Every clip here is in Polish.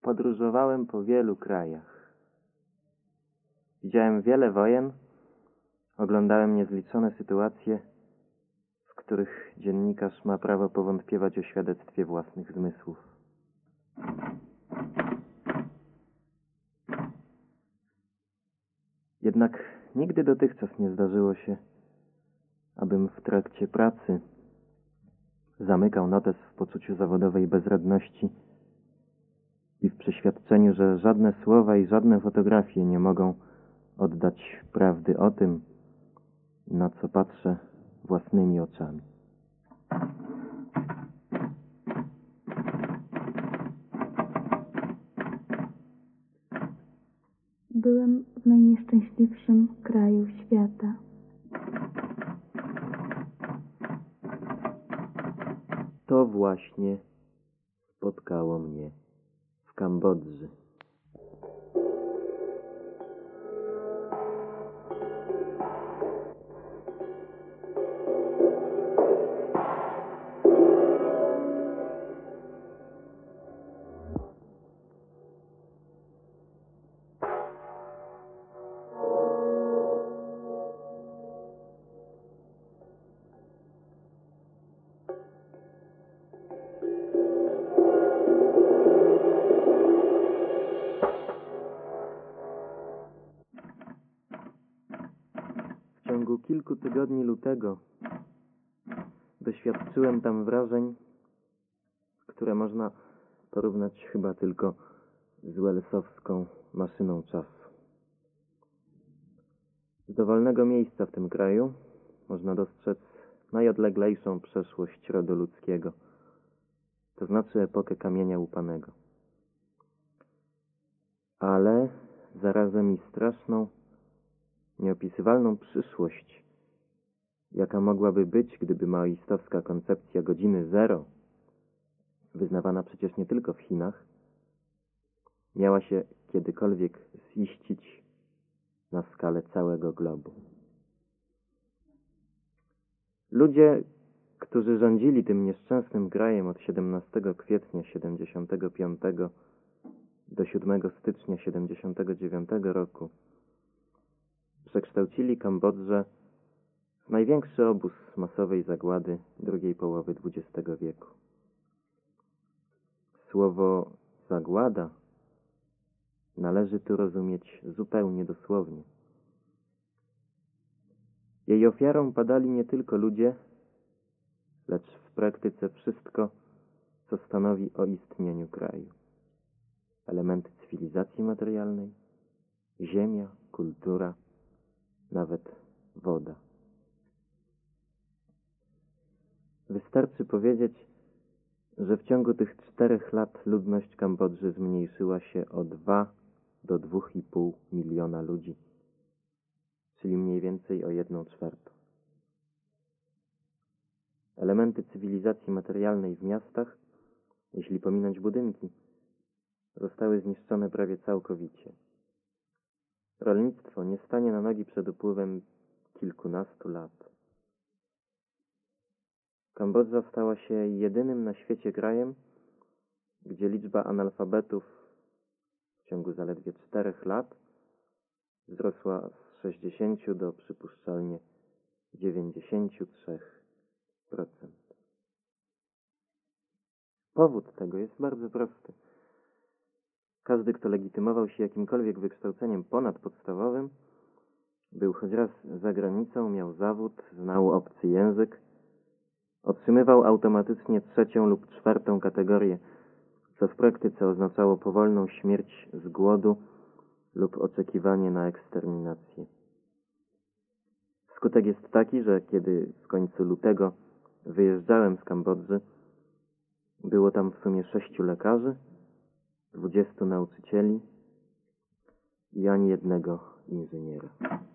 Podróżowałem po wielu krajach. Widziałem wiele wojen, oglądałem niezliczone sytuacje, w których dziennikarz ma prawo powątpiewać o świadectwie własnych zmysłów. Jednak nigdy dotychczas nie zdarzyło się, abym w trakcie pracy zamykał notes w poczuciu zawodowej bezradności i w przeświadczeniu, że żadne słowa i żadne fotografie nie mogą oddać prawdy o tym, na co patrzę własnymi oczami. Byłem w najnieszczęśliwszym kraju świata. To właśnie spotkało mnie w Kambodży. W ciągu kilku tygodni lutego doświadczyłem tam wrażeń, które można porównać chyba tylko z wellsowską maszyną czasu. Z dowolnego miejsca w tym kraju można dostrzec najodleglejszą przeszłość rodu ludzkiego, to znaczy epokę kamienia łupanego. Ale zarazem i straszną, nieopisywalną przyszłość, jaka mogłaby być, gdyby maoistowska koncepcja godziny zero, wyznawana przecież nie tylko w Chinach, miała się kiedykolwiek ziścić na skalę całego globu. Ludzie, którzy rządzili tym nieszczęsnym krajem od 17 kwietnia 75 do 7 stycznia 79 roku, przekształcili Kambodżę w największy obóz masowej zagłady drugiej połowy XX wieku. Słowo zagłada należy tu rozumieć zupełnie dosłownie. Jej ofiarą padali nie tylko ludzie, lecz w praktyce wszystko, co stanowi o istnieniu kraju. Elementy cywilizacji materialnej, ziemia, kultura, nawet woda. Wystarczy powiedzieć, że w ciągu tych 4 lat ludność Kambodży zmniejszyła się o 2 do 2,5 miliona ludzi, czyli mniej więcej o 1/4. Elementy cywilizacji materialnej w miastach, jeśli pominąć budynki, zostały zniszczone prawie całkowicie. Rolnictwo nie stanie na nogi przed upływem kilkunastu lat. Kambodża stała się jedynym na świecie krajem, gdzie liczba analfabetów w ciągu zaledwie 4 lat wzrosła z 60 do przypuszczalnie 93%. Powód tego jest bardzo prosty. Każdy, kto legitymował się jakimkolwiek wykształceniem ponadpodstawowym, był choć raz za granicą, miał zawód, znał obcy język, otrzymywał automatycznie 3. lub 4. kategorię, co w praktyce oznaczało powolną śmierć z głodu lub oczekiwanie na eksterminację. Skutek jest taki, że kiedy w końcu lutego wyjeżdżałem z Kambodży, było tam w sumie 6 lekarzy, 20 nauczycieli i ani jednego inżyniera.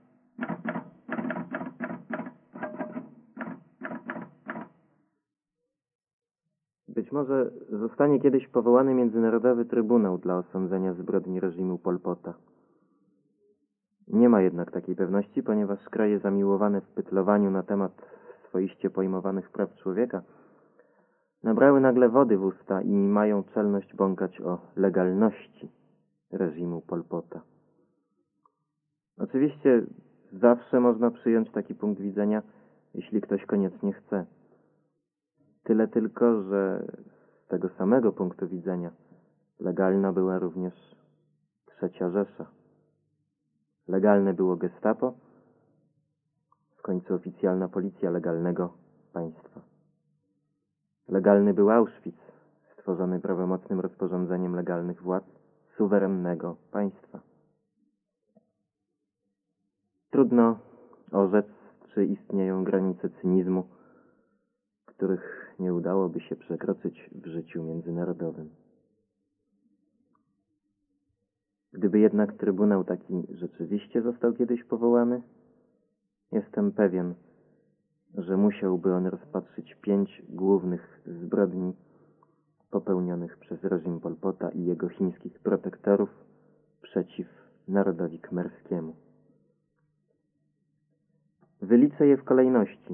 Być może zostanie kiedyś powołany Międzynarodowy Trybunał dla osądzenia zbrodni reżimu Pol Pota. Nie ma jednak takiej pewności, ponieważ kraje zamiłowane w pytlowaniu na temat swoiście pojmowanych praw człowieka nabrały nagle wody w usta i mają czelność bąkać o legalności reżimu Pol Pota. Oczywiście zawsze można przyjąć taki punkt widzenia, jeśli ktoś koniecznie chce. Tyle tylko, że z tego samego punktu widzenia legalna była również Trzecia Rzesza. Legalne było Gestapo, w końcu oficjalna policja legalnego państwa. Legalny był Auschwitz, stworzony prawomocnym rozporządzeniem legalnych władz suwerennego państwa. Trudno orzec, czy istnieją granice cynizmu, których nie udałoby się przekroczyć w życiu międzynarodowym. Gdyby jednak trybunał taki rzeczywiście został kiedyś powołany, jestem pewien, że musiałby on rozpatrzyć 5 głównych zbrodni popełnionych przez reżim Pol Pota i jego chińskich protektorów przeciw narodowi khmerskiemu. Wyliczę je w kolejności,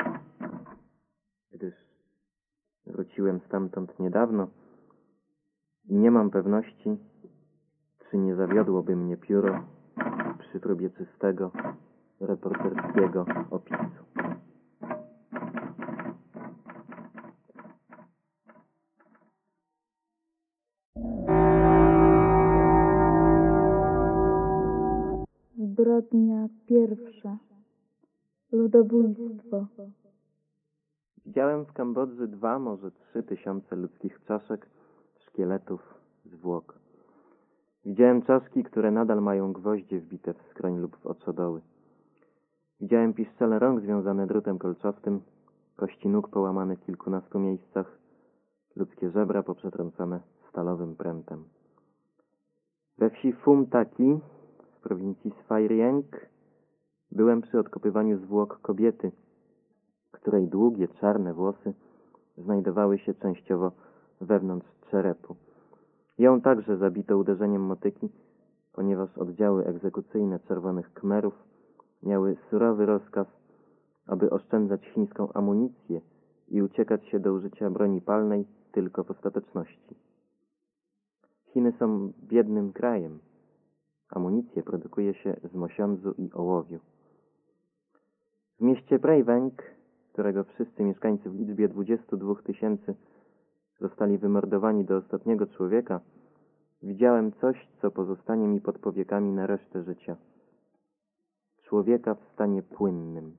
gdyż wróciłem stamtąd niedawno i nie mam pewności, czy nie zawiodłoby mnie pióro przy próbie czystego, reporterskiego opisu. Zbrodnia pierwsza. Ludobójstwo. Widziałem w Kambodży 2, może 3 tysiące ludzkich czaszek, szkieletów, zwłok. Widziałem czaszki, które nadal mają gwoździe wbite w skroń lub w oczodoły. Widziałem piszczele rąk związane drutem kolczastym, kości nóg połamane w kilkunastu miejscach, ludzkie żebra poprzetrącane stalowym prętem. We wsi Phum Taki w prowincji Svay Rieng byłem przy odkopywaniu zwłok kobiety, której długie, czarne włosy znajdowały się częściowo wewnątrz czerepu. Ją także zabito uderzeniem motyki, ponieważ oddziały egzekucyjne Czerwonych Khmerów miały surowy rozkaz, aby oszczędzać chińską amunicję i uciekać się do użycia broni palnej tylko w ostateczności. Chiny są biednym krajem. Amunicję produkuje się z mosiądzu i ołowiu. W mieście Prey Veng, którego wszyscy mieszkańcy w liczbie 22 000 zostali wymordowani do ostatniego człowieka, widziałem coś, co pozostanie mi pod powiekami na resztę życia. Człowieka w stanie płynnym.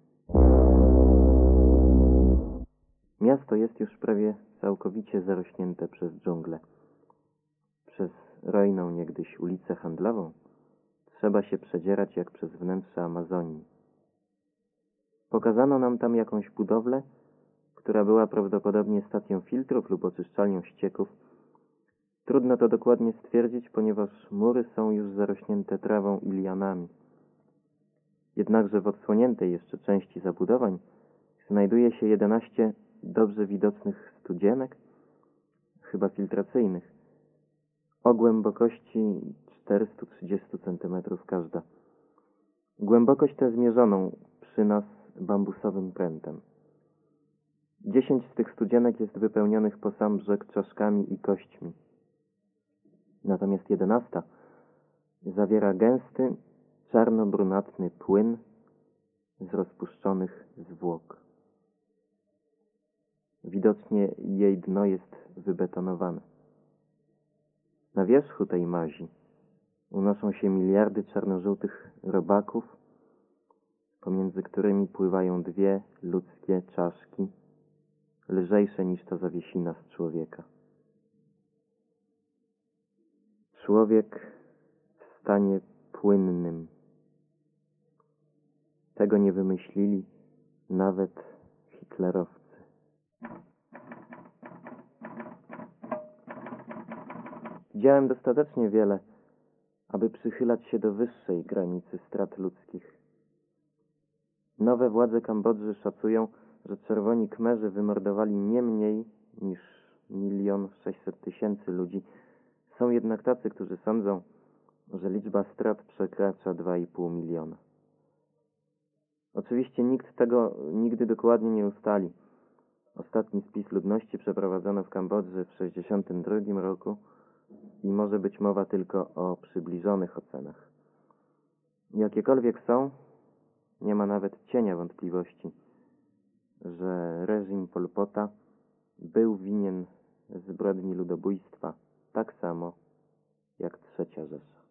Miasto jest już prawie całkowicie zarośnięte przez dżunglę. Przez rojną niegdyś ulicę handlową trzeba się przedzierać jak przez wnętrze Amazonii. Pokazano nam tam jakąś budowlę, która była prawdopodobnie stacją filtrów lub oczyszczalnią ścieków. Trudno to dokładnie stwierdzić, ponieważ mury są już zarośnięte trawą i lianami. Jednakże w odsłoniętej jeszcze części zabudowań znajduje się 11 dobrze widocznych studzienek, chyba filtracyjnych, o głębokości 430 cm każda. Głębokość tę zmierzoną przy nas bambusowym prętem. 10 z tych studzienek jest wypełnionych po sam brzeg czaszkami i kośćmi. Natomiast 11 zawiera gęsty, czarno-brunatny płyn z rozpuszczonych zwłok. Widocznie jej dno jest wybetonowane. Na wierzchu tej mazi unoszą się miliardy czarnożółtych robaków, pomiędzy którymi pływają 2 ludzkie czaszki, lżejsze niż ta zawiesina z człowieka. Człowiek w stanie płynnym. Tego nie wymyślili nawet hitlerowcy. Widziałem dostatecznie wiele, aby przychylać się do wyższej granicy strat ludzkich. Nowe władze Kambodży szacują, że Czerwoni Khmerzy wymordowali nie mniej niż 1 600 000 ludzi. Są jednak tacy, którzy sądzą, że liczba strat przekracza 2,5 miliona. Oczywiście nikt tego nigdy dokładnie nie ustali. Ostatni spis ludności przeprowadzono w Kambodży w 1962 roku i może być mowa tylko o przybliżonych ocenach. Jakiekolwiek są, nie ma nawet cienia wątpliwości, że reżim Pol Pota był winien zbrodni ludobójstwa tak samo jak III Rzesza.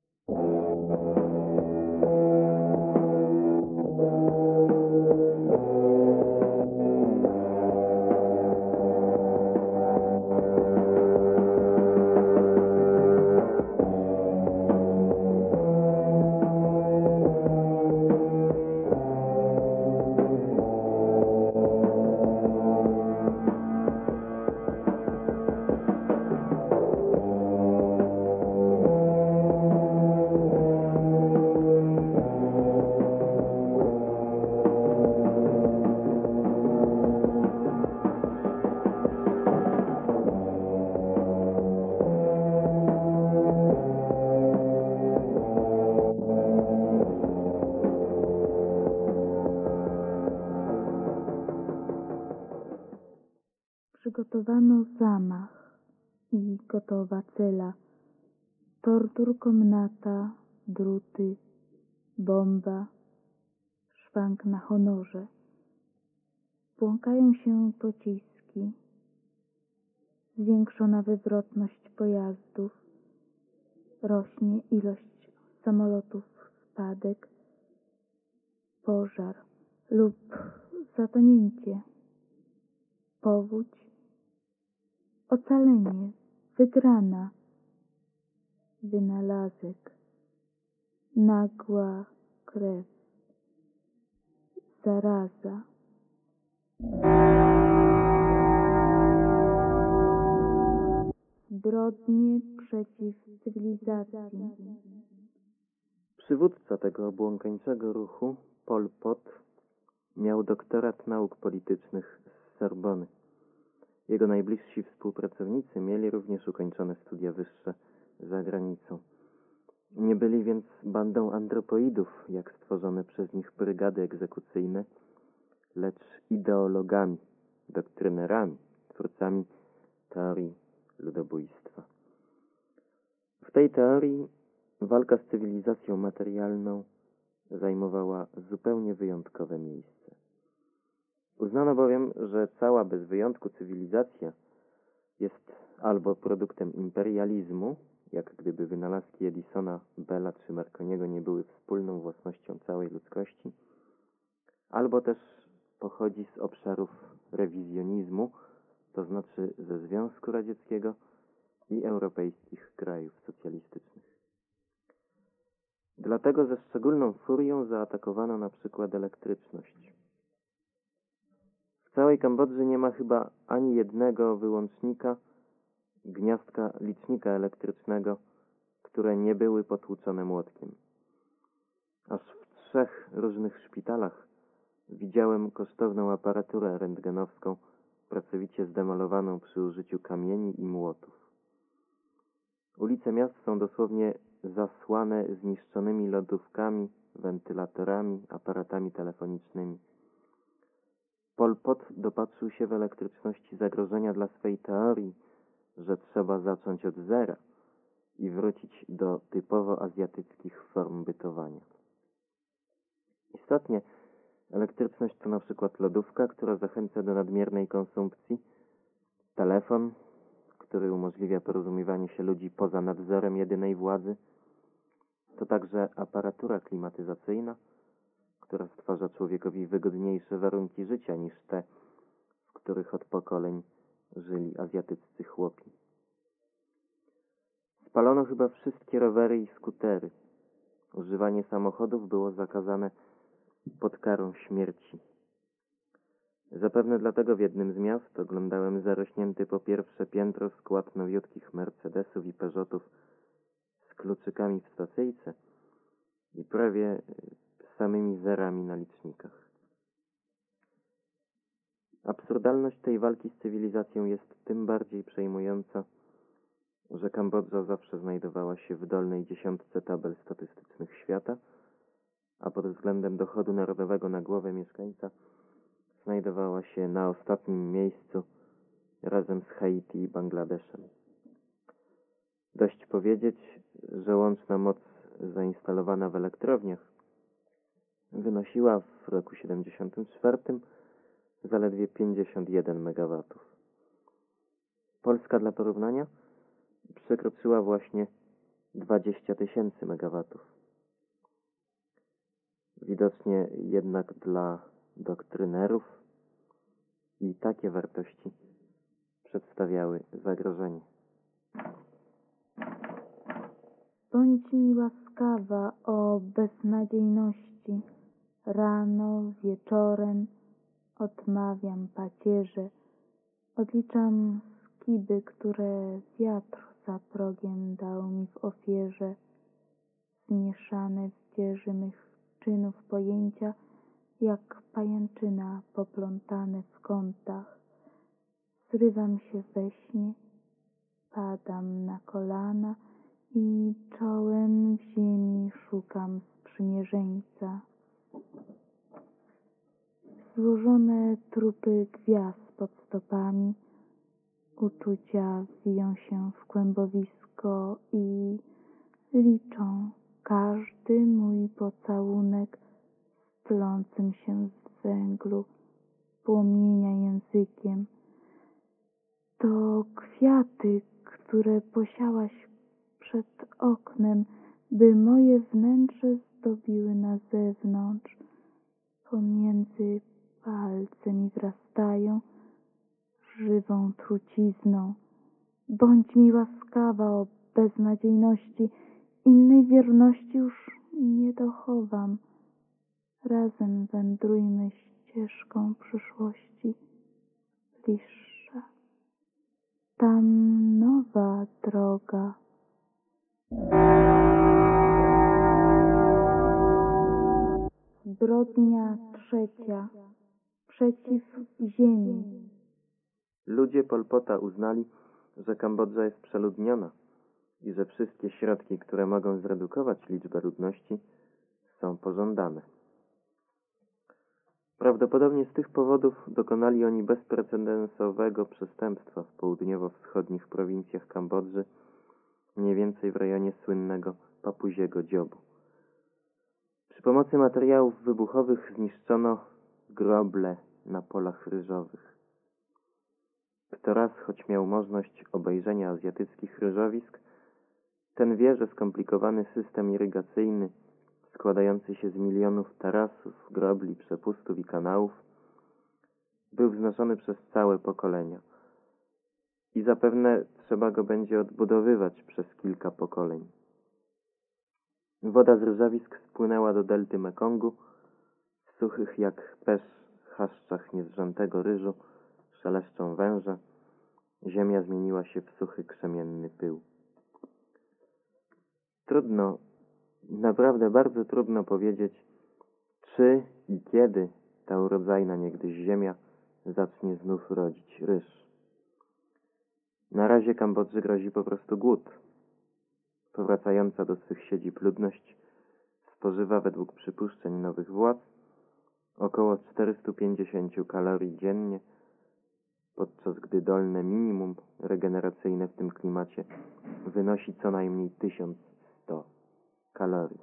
Przygotowano zamach i gotowa cela, tortur komnata, druty, bomba, szwank na honorze. Błąkają się pociski, zwiększona wywrotność pojazdów, rośnie ilość samolotów spadek, pożar lub zatonięcie, powódź, ocalenie, wygrana, wynalazek, nagła krew, zaraza. Zbrodnie przeciw cywilizacji. Przywódca tego obłąkańczego ruchu, Pol Pot, miał doktorat nauk politycznych z Sorbony. Jego najbliżsi współpracownicy mieli również ukończone studia wyższe za granicą. Nie byli więc bandą andropoidów, jak stworzone przez nich brygady egzekucyjne, lecz ideologami, doktrynerami, twórcami teorii ludobójstwa. W tej teorii walka z cywilizacją materialną zajmowała zupełnie wyjątkowe miejsce. Uznano bowiem, że cała bez wyjątku cywilizacja jest albo produktem imperializmu, jak gdyby wynalazki Edisona, Bella czy Marconiego nie były wspólną własnością całej ludzkości, albo też pochodzi z obszarów rewizjonizmu, to znaczy ze Związku Radzieckiego i europejskich krajów socjalistycznych. Dlatego ze szczególną furią zaatakowano na przykład elektryczność. W całej Kambodży nie ma chyba ani jednego wyłącznika, gniazdka licznika elektrycznego, które nie były potłuczone młotkiem. Aż w 3 różnych szpitalach widziałem kosztowną aparaturę rentgenowską, pracowicie zdemolowaną przy użyciu kamieni i młotów. Ulice miast są dosłownie zasłane zniszczonymi lodówkami, wentylatorami, aparatami telefonicznymi. Pol Pot dopatrzył się w elektryczności zagrożenia dla swej teorii, że trzeba zacząć od zera i wrócić do typowo azjatyckich form bytowania. Istotnie, elektryczność to na przykład lodówka, która zachęca do nadmiernej konsumpcji, telefon, który umożliwia porozumiewanie się ludzi poza nadzorem jedynej władzy, to także aparatura klimatyzacyjna, która stwarza człowiekowi wygodniejsze warunki życia niż te, w których od pokoleń żyli azjatyccy chłopi. Spalono chyba wszystkie rowery i skutery. Używanie samochodów było zakazane pod karą śmierci. Zapewne dlatego w jednym z miast oglądałem zarośnięty po pierwsze piętro skład nowiutkich Mercedesów i Peugeotów z kluczykami w stacyjce i prawie samymi zerami na licznikach. Absurdalność tej walki z cywilizacją jest tym bardziej przejmująca, że Kambodża zawsze znajdowała się w dolnej 10 tabel statystycznych świata, a pod względem dochodu narodowego na głowę mieszkańca znajdowała się na ostatnim miejscu razem z Haiti i Bangladeszem. Dość powiedzieć, że łączna moc zainstalowana w elektrowniach wynosiła w roku 74 zaledwie 51 MW. Polska dla porównania przekroczyła właśnie 20 000 MW. Widocznie jednak dla doktrynerów i takie wartości przedstawiały zagrożenie. Bądź mi łaskawa o beznadziejności. Rano, wieczorem odmawiam pacierze. Odliczam skiby, które wiatr za progiem dał mi w ofierze. Zmieszane w dzieży mych czynów pojęcia, jak pajęczyna poplątane w kątach. Zrywam się we śnie, padam na kolana i czołem w ziemi szukam sprzymierzeńca. Złożone trupy gwiazd pod stopami, uczucia wiją się w kłębowisko i liczą każdy mój pocałunek stlącym się z węglu płomienia językiem. To kwiaty, które posiałaś przed oknem, by moje wnętrze zdobiły na zewnątrz. Pomiędzy palce mi wrastają żywą trucizną. Bądź mi łaskawa o beznadziejności, innej wierności już nie dochowam. Razem wędrujmy ścieżką przyszłości bliższa. Tam nowa droga. Zbrodnia trzecia. Przeciw ziemi. Ludzie Pol Pota uznali, że Kambodża jest przeludniona i że wszystkie środki, które mogą zredukować liczbę ludności, są pożądane. Prawdopodobnie z tych powodów dokonali oni bezprecedensowego przestępstwa w południowo-wschodnich prowincjach Kambodży, mniej więcej w rejonie słynnego Papuziego Dziobu. Przy pomocy materiałów wybuchowych zniszczono groble na polach ryżowych. Kto raz choć miał możliwość obejrzenia azjatyckich ryżowisk, ten wie, że skomplikowany system irygacyjny składający się z milionów tarasów, grobli, przepustów i kanałów był wznoszony przez całe pokolenia i zapewne trzeba go będzie odbudowywać przez kilka pokoleń. Woda z ryżowisk spłynęła do delty Mekongu, w suchych jak pesz chaszczach niezrzątego ryżu szeleszczą węże, ziemia zmieniła się w suchy krzemienny pył. Trudno, naprawdę bardzo trudno powiedzieć, czy i kiedy ta urodzajna niegdyś ziemia zacznie znów rodzić ryż. Na razie Kambodży grozi po prostu głód. Powracająca do swych siedzib ludność spożywa według przypuszczeń nowych władz około 450 kalorii dziennie, podczas gdy dolne minimum regeneracyjne w tym klimacie wynosi co najmniej 1100 kalorii.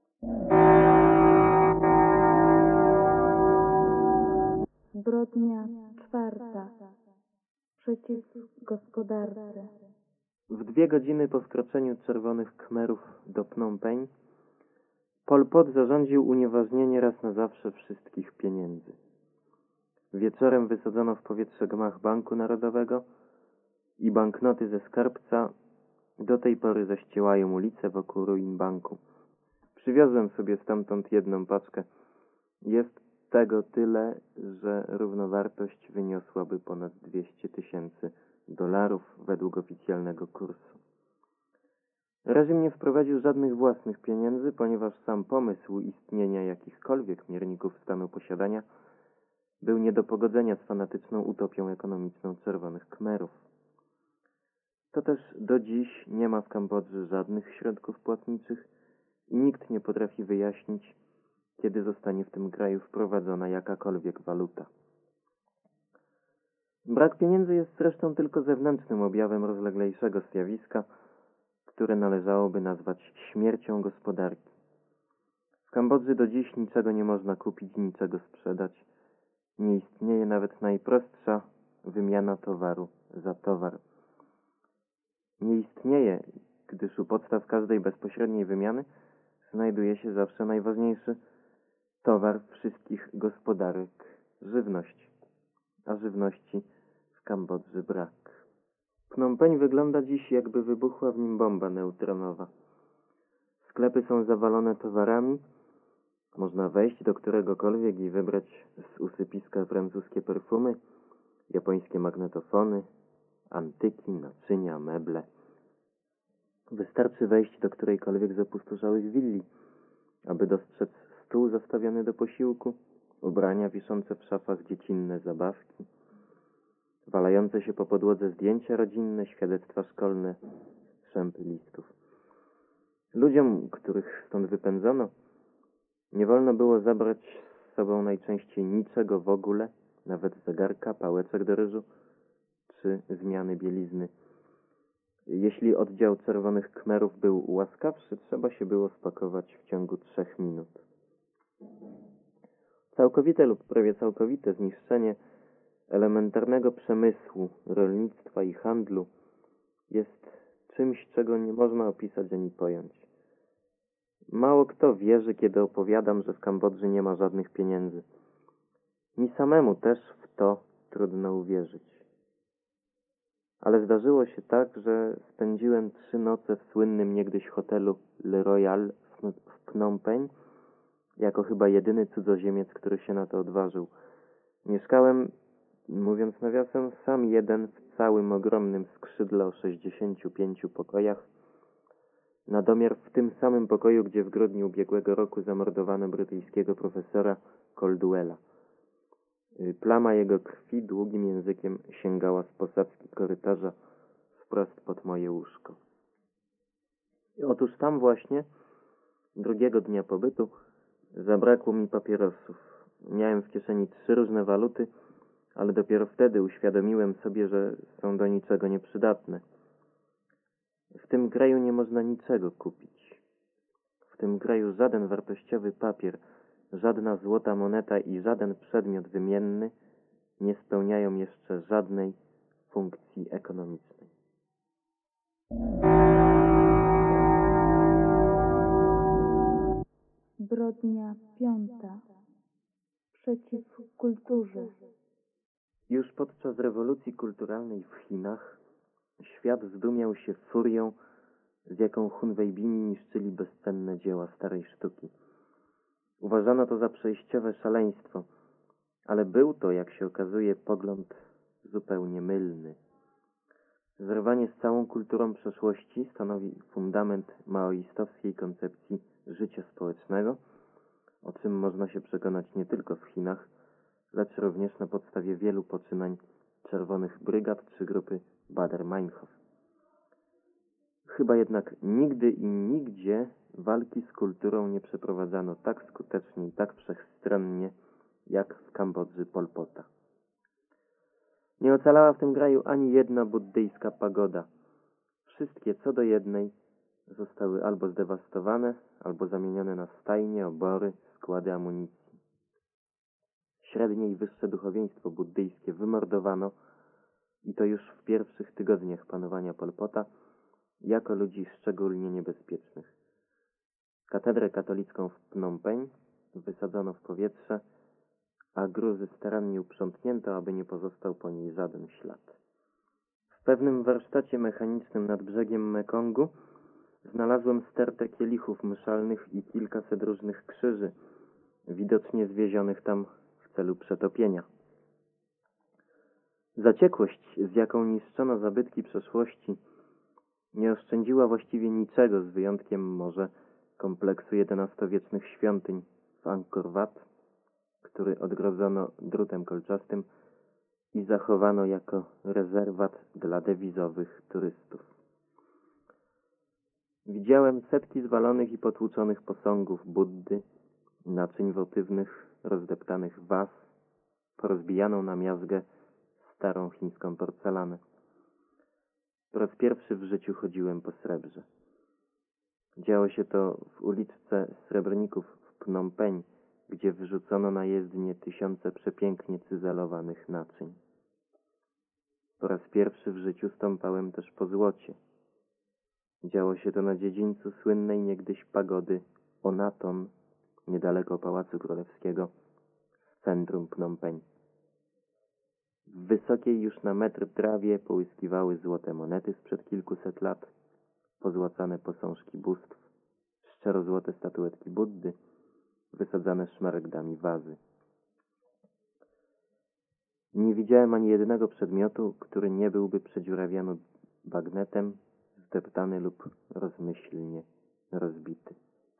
Zbrodnia czwarta. Przeciw gospodarce. W 2 godziny po wkroczeniu czerwonych Khmerów do Phnom Penh Pol Pot zarządził unieważnienie raz na zawsze wszystkich pieniędzy. Wieczorem wysadzono w powietrze gmach Banku Narodowego i banknoty ze skarbca do tej pory zaściełają ulice wokół ruin banku. Przywiozłem sobie stamtąd jedną paczkę. Jest tego tyle, że równowartość wyniosłaby ponad 200 000 $ według oficjalnego kursu. Reżim nie wprowadził żadnych własnych pieniędzy, ponieważ sam pomysł istnienia jakichkolwiek mierników stanu posiadania był nie do pogodzenia z fanatyczną utopią ekonomiczną czerwonych Khmerów. To też do dziś nie ma w Kambodży żadnych środków płatniczych i nikt nie potrafi wyjaśnić, kiedy zostanie w tym kraju wprowadzona jakakolwiek waluta. Brak pieniędzy jest zresztą tylko zewnętrznym objawem rozleglejszego zjawiska, które należałoby nazwać śmiercią gospodarki. W Kambodży do dziś niczego nie można kupić, niczego sprzedać. Nie istnieje nawet najprostsza wymiana towaru za towar. Nie istnieje, gdyż u podstaw każdej bezpośredniej wymiany znajduje się zawsze najważniejszy towar wszystkich gospodarek — żywność. A żywności w Kambodży brak. Phnom Penh wygląda dziś, jakby wybuchła w nim bomba neutronowa. Sklepy są zawalone towarami. Można wejść do któregokolwiek i wybrać z usypiska francuskie perfumy, japońskie magnetofony, antyki, naczynia, meble. Wystarczy wejść do którejkolwiek z opustoszałych willi, aby dostrzec stół zastawiony do posiłku, ubrania wiszące w szafach, dziecinne zabawki, walające się po podłodze zdjęcia rodzinne, świadectwa szkolne, strzępy listów. Ludziom, których stąd wypędzono, nie wolno było zabrać z sobą najczęściej niczego w ogóle, nawet zegarka, pałeczek do ryżu czy zmiany bielizny. Jeśli oddział czerwonych Khmerów był łaskawszy, trzeba się było spakować w ciągu 3 minut. Całkowite lub prawie całkowite zniszczenie elementarnego przemysłu, rolnictwa i handlu jest czymś, czego nie można opisać ani pojąć. Mało kto wierzy, kiedy opowiadam, że w Kambodży nie ma żadnych pieniędzy. Mi samemu też w to trudno uwierzyć. Ale zdarzyło się tak, że spędziłem 3 noce w słynnym niegdyś hotelu Le Royal w Phnom Penh, jako chyba jedyny cudzoziemiec, który się na to odważył. Mieszkałem, mówiąc nawiasem, sam jeden w całym ogromnym skrzydle o 65 pokojach, na domiar w tym samym pokoju, gdzie w grudniu ubiegłego roku zamordowano brytyjskiego profesora Caldwella. Plama jego krwi długim językiem sięgała z posadzki korytarza wprost pod moje łóżko. Otóż tam właśnie, drugiego dnia pobytu, zabrakło mi papierosów. Miałem w kieszeni 3 różne waluty, ale dopiero wtedy uświadomiłem sobie, że są do niczego nieprzydatne. W tym kraju nie można niczego kupić. W tym kraju żaden wartościowy papier, żadna złota moneta i żaden przedmiot wymienny nie spełniają jeszcze żadnej funkcji ekonomicznej. Zbrodnia 5. Przeciw kulturze. Już podczas rewolucji kulturalnej w Chinach świat zdumiał się furią, z jaką Hunwejbini niszczyli bezcenne dzieła starej sztuki. Uważano to za przejściowe szaleństwo, ale był to, jak się okazuje, pogląd zupełnie mylny. Zerwanie z całą kulturą przeszłości stanowi fundament maoistowskiej koncepcji życia społecznego, o czym można się przekonać nie tylko w Chinach, lecz również na podstawie wielu poczynań czerwonych brygad czy grupy Baader-Meinhof. Chyba jednak nigdy i nigdzie walki z kulturą nie przeprowadzano tak skutecznie i tak wszechstronnie, jak w Kambodży Pol Pota. Nie ocalała w tym kraju ani jedna buddyjska pagoda. Wszystkie co do jednej zostały albo zdewastowane, albo zamienione na stajnie, obory, składy amunicji. Średnie i wyższe duchowieństwo buddyjskie wymordowano, i to już w pierwszych tygodniach panowania Pol Pota, jako ludzi szczególnie niebezpiecznych. Katedrę katolicką w Phnom Penh wysadzono w powietrze, a gruzy starannie uprzątnięto, aby nie pozostał po niej żaden ślad. W pewnym warsztacie mechanicznym nad brzegiem Mekongu znalazłem stertę kielichów mszalnych i kilkaset różnych krzyży, widocznie zwiezionych tam w celu przetopienia. Zaciekłość, z jaką niszczono zabytki przeszłości, nie oszczędziła właściwie niczego, z wyjątkiem może kompleksu XI-wiecznych świątyń w Angkor Wat, który odgrodzono drutem kolczastym i zachowano jako rezerwat dla dewizowych turystów. Widziałem setki zwalonych i potłuczonych posągów Buddy, naczyń wotywnych, rozdeptanych was, porozbijaną na miazgę starą chińską porcelanę. Po raz pierwszy w życiu chodziłem po srebrze. Działo się to w uliczce Srebrników w Phnom Penh, gdzie wyrzucono na jezdnię tysiące przepięknie cyzelowanych naczyń. Po raz pierwszy w życiu stąpałem też po złocie. Działo się to na dziedzińcu słynnej niegdyś pagody Onaton, niedaleko Pałacu Królewskiego, w centrum Phnom Penh. W wysokiej już na metr trawie połyskiwały złote monety sprzed kilkuset lat, pozłacane posążki bóstw, szczerozłote statuetki Buddy, wysadzane szmaragdami wazy. Nie widziałem ani jednego przedmiotu, który nie byłby przedziurawiany bagnetem, zdeptany lub rozmyślnie rozbity.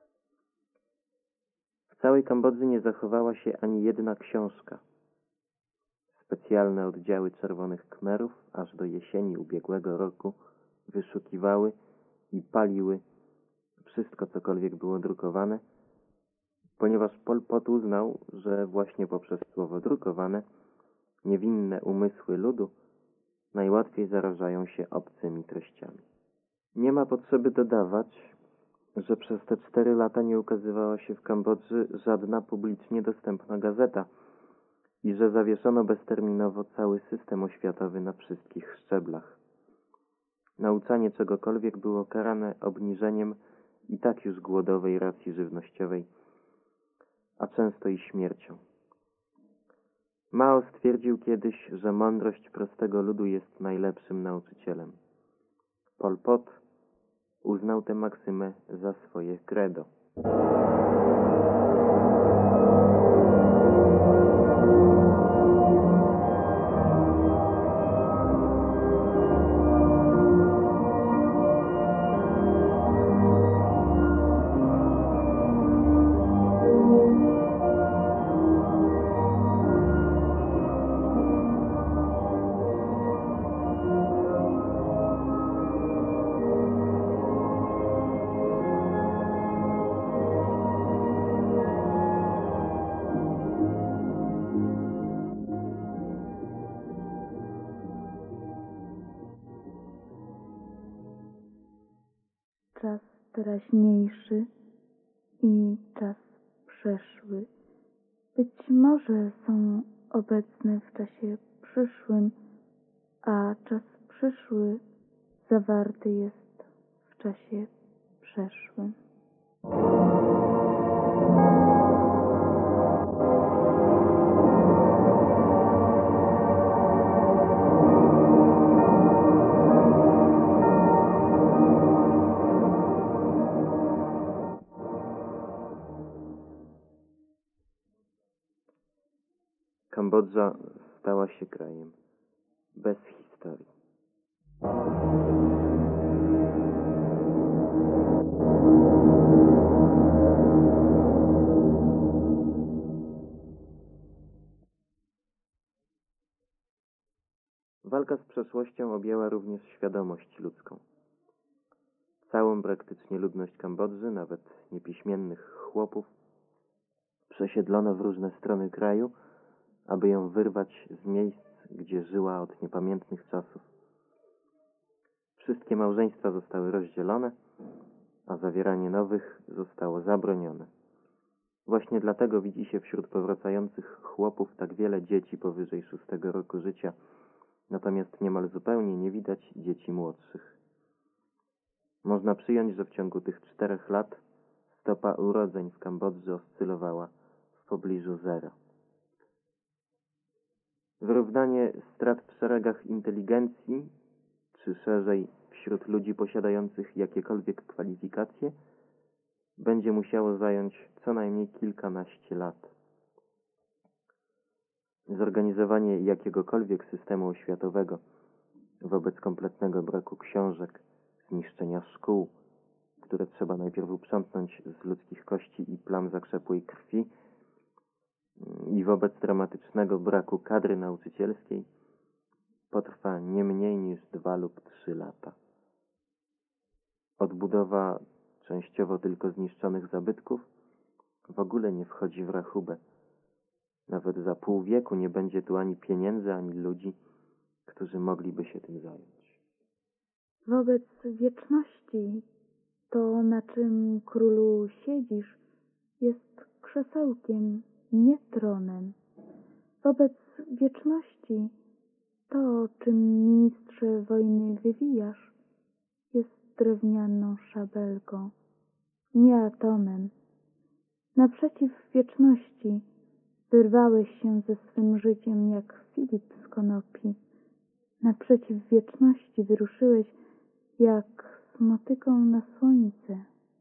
W całej Kambodży nie zachowała się ani jedna książka. Specjalne oddziały Czerwonych Khmerów aż do jesieni ubiegłego roku wyszukiwały i paliły wszystko, cokolwiek było drukowane, ponieważ Pol Pot uznał, że właśnie poprzez słowo drukowane niewinne umysły ludu najłatwiej zarażają się obcymi treściami. Nie ma potrzeby dodawać, że przez te 4 lata nie ukazywała się w Kambodży żadna publicznie dostępna gazeta i że zawieszono bezterminowo cały system oświatowy na wszystkich szczeblach. Nauczanie czegokolwiek było karane obniżeniem i tak już głodowej racji żywnościowej, a często i śmiercią. Mao stwierdził kiedyś, że mądrość prostego ludu jest najlepszym nauczycielem. Pol Pot uznał tę maksymę za swoje credo. Czas teraźniejszy i czas przeszły być może są obecne w czasie przyszłym, a czas przyszły zawarty jest w czasie przeszłym. Kambodża stała się krajem bez historii. Walka z przeszłością objęła również świadomość ludzką. Całą praktycznie ludność Kambodży, nawet niepiśmiennych chłopów, przesiedlono w różne strony kraju, aby ją wyrwać z miejsc, gdzie żyła od niepamiętnych czasów. Wszystkie małżeństwa zostały rozdzielone, a zawieranie nowych zostało zabronione. Właśnie dlatego widzi się wśród powracających chłopów tak wiele dzieci powyżej 6 roku życia, natomiast niemal zupełnie nie widać dzieci młodszych. Można przyjąć, że w ciągu tych 4 lat stopa urodzeń w Kambodży oscylowała w pobliżu zera. Wyrównanie strat w szeregach inteligencji, czy szerzej wśród ludzi posiadających jakiekolwiek kwalifikacje, będzie musiało zająć co najmniej kilkanaście lat. Zorganizowanie jakiegokolwiek systemu oświatowego wobec kompletnego braku książek, zniszczenia szkół, które trzeba najpierw uprzątnąć z ludzkich kości i plam zakrzepłej krwi, i wobec dramatycznego braku kadry nauczycielskiej potrwa nie mniej niż 2 lub 3 lata. Odbudowa częściowo tylko zniszczonych zabytków w ogóle nie wchodzi w rachubę. Nawet za pół wieku nie będzie tu ani pieniędzy, ani ludzi, którzy mogliby się tym zająć. Wobec wieczności to, na czym, królu, siedzisz, jest krzesełkiem, nie tronem. Wobec wieczności to, czym, ministrze wojny, wywijasz, jest drewnianą szabelką, nie atomem. Naprzeciw wieczności wyrwałeś się ze swym życiem jak Filip z konopi. Naprzeciw wieczności wyruszyłeś jak z motyką na słońce.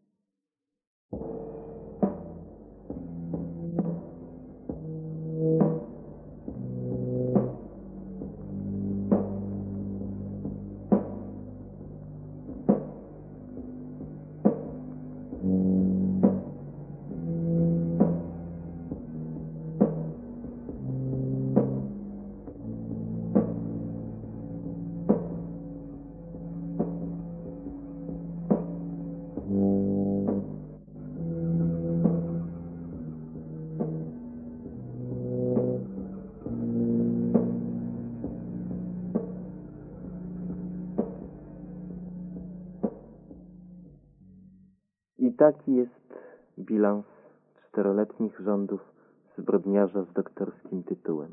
I taki jest bilans 4-letnich rządów zbrodniarza z doktorskim tytułem.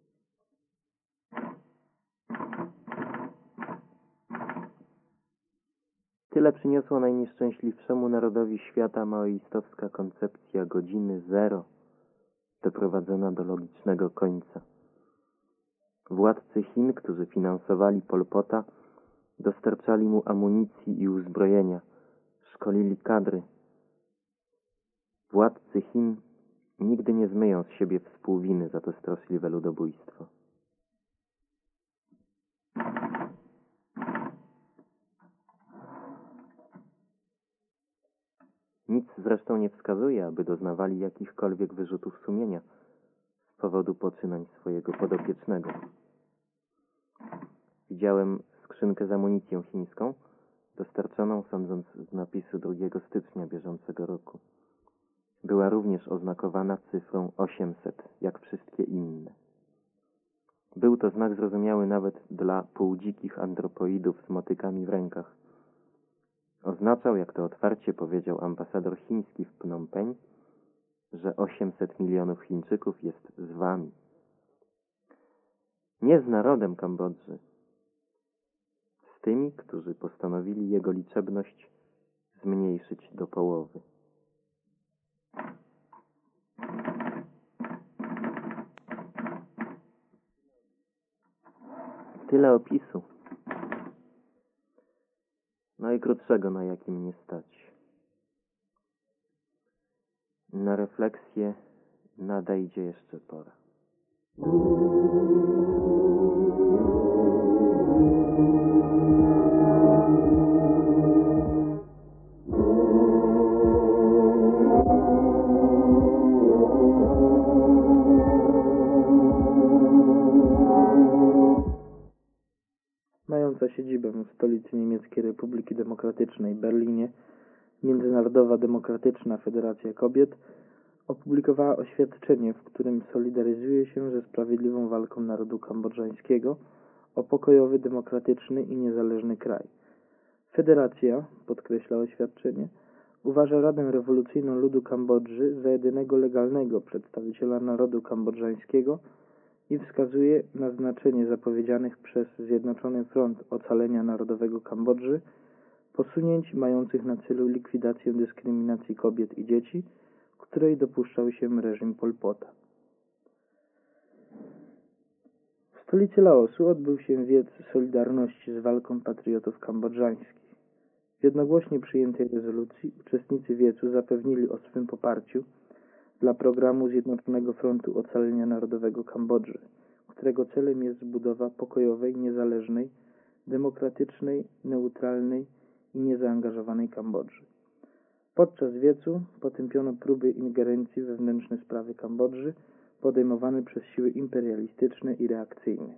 Tyle przyniosła najnieszczęśliwszemu narodowi świata maoistowska koncepcja godziny zero, doprowadzona do logicznego końca. Władcy Chin, którzy finansowali Pol Pota, dostarczali mu amunicji i uzbrojenia, szkolili kadry. Władcy Chin nigdy nie zmyją z siebie współwiny za to straszliwe ludobójstwo. Nic zresztą nie wskazuje, aby doznawali jakichkolwiek wyrzutów sumienia z powodu poczynań swojego podopiecznego. Widziałem skrzynkę z amunicją chińską, dostarczoną, sądząc z napisu 2 stycznia bieżącego roku. Była również oznakowana cyfrą 800, jak wszystkie inne. Był to znak zrozumiały nawet dla półdzikich andropoidów z motykami w rękach. Oznaczał, jak to otwarcie powiedział ambasador chiński w Phnom Penh, że 800 milionów Chińczyków jest z wami. Nie z narodem Kambodży, z tymi, którzy postanowili jego liczebność zmniejszyć do połowy. Tyle opisu. Najkrótszego, na jakim mnie stać. Na refleksję nadejdzie jeszcze pora. Mająca siedzibę w stolicy Niemieckiej Republiki Demokratycznej Berlinie, Międzynarodowa Demokratyczna Federacja Kobiet opublikowała oświadczenie, w którym solidaryzuje się ze sprawiedliwą walką narodu kambodżańskiego o pokojowy, demokratyczny i niezależny kraj. Federacja, podkreśla oświadczenie, uważa Radę Rewolucyjną Ludu Kambodży za jedynego legalnego przedstawiciela narodu kambodżańskiego i wskazuje na znaczenie zapowiedzianych przez Zjednoczony Front Ocalenia Narodowego Kambodży posunięć mających na celu likwidację dyskryminacji kobiet i dzieci, której dopuszczał się reżim Pol Pota. W stolicy Laosu odbył się wiec Solidarności z walką patriotów kambodżańskich. W jednogłośnie przyjętej rezolucji uczestnicy wiecu zapewnili o swym poparciu dla programu Zjednoczonego Frontu Ocalenia Narodowego Kambodży, którego celem jest zbudowa pokojowej, niezależnej, demokratycznej, neutralnej i niezaangażowanej Kambodży. Podczas wiecu potępiono próby ingerencji we wewnętrzne sprawy Kambodży podejmowane przez siły imperialistyczne i reakcyjne.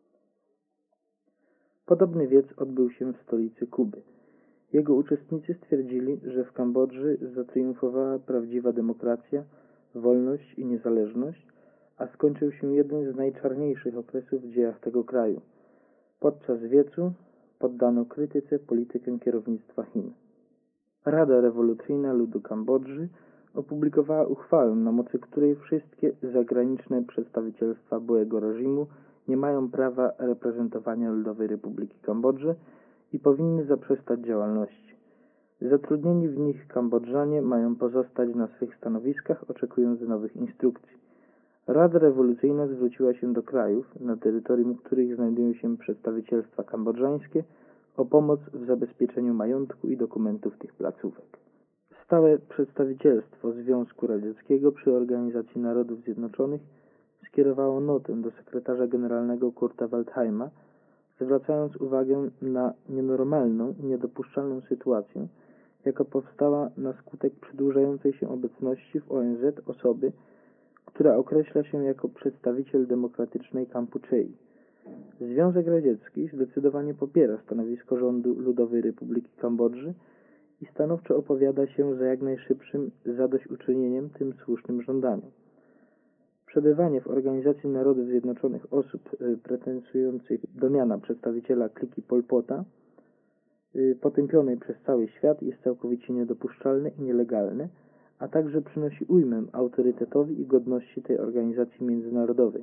Podobny wiec odbył się w stolicy Kuby. Jego uczestnicy stwierdzili, że w Kambodży zatriumfowała prawdziwa demokracja, wolność i niezależność, a skończył się jeden z najczarniejszych okresów w dziejach tego kraju, Podczas wiecu poddano krytyce politykę kierownictwa Chin. Rada Rewolucyjna Ludu Kambodży opublikowała uchwałę, na mocy której wszystkie zagraniczne przedstawicielstwa byłego reżimu nie mają prawa reprezentowania Ludowej Republiki Kambodży i powinny zaprzestać działalności. Zatrudnieni w nich Kambodżanie mają pozostać na swych stanowiskach, oczekując nowych instrukcji. Rada Rewolucyjna zwróciła się do krajów, na terytorium których znajdują się przedstawicielstwa kambodżańskie, o pomoc w zabezpieczeniu majątku i dokumentów tych placówek. Stałe przedstawicielstwo Związku Radzieckiego przy Organizacji Narodów Zjednoczonych skierowało notę do sekretarza generalnego Kurta Waldheima, zwracając uwagę na nienormalną i niedopuszczalną sytuację, jaka powstała na skutek przedłużającej się obecności w ONZ osoby, która określa się jako przedstawiciel demokratycznej Kampuczei. Związek Radziecki zdecydowanie popiera stanowisko rządu Ludowej Republiki Kambodży i stanowczo opowiada się za jak najszybszym zadośćuczynieniem tym słusznym żądaniom. Przebywanie w Organizacji Narodów Zjednoczonych osób pretendujących do miana przedstawiciela kliki Pol Pota, potępionej przez cały świat, jest całkowicie niedopuszczalne i nielegalne, a także przynosi ujmę autorytetowi i godności tej organizacji międzynarodowej.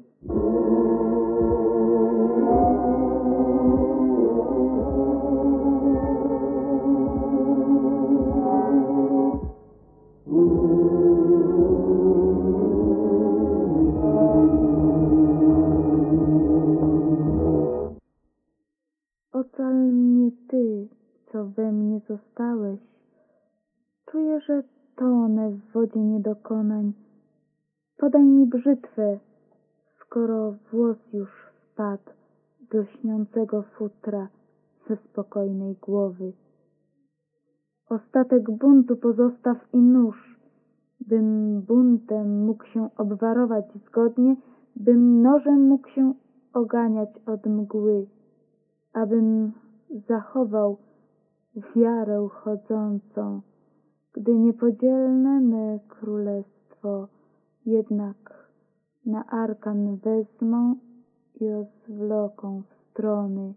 Ocal mnie Ty, co we mnie zostałeś. Czuję, że tonę w wodzie niedokonań. Podaj mi brzytwę, skoro włos już spadł z lśniącego futra ze spokojnej głowy. Ostatek buntu pozostaw i nóż, bym buntem mógł się obwarować zgodnie, bym nożem mógł się oganiać od mgły, abym zachował wiarę chodzącą, gdy niepodzielne me królestwo jednak na arkan wezmą i rozwloką w strony.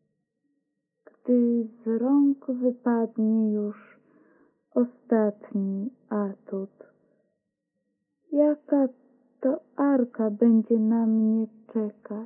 Gdy z rąk wypadnie już ostatni atut, jaka to arka będzie na mnie czekać?